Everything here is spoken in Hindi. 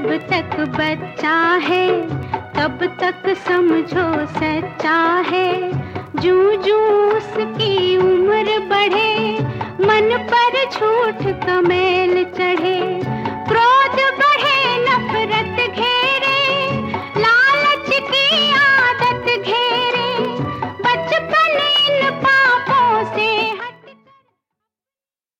जब तक बच्चा है तब तक समझो सच्चा है। जूं जूं उसकी उम्र बढ़े मन पर झूठ का मैल चढ़े।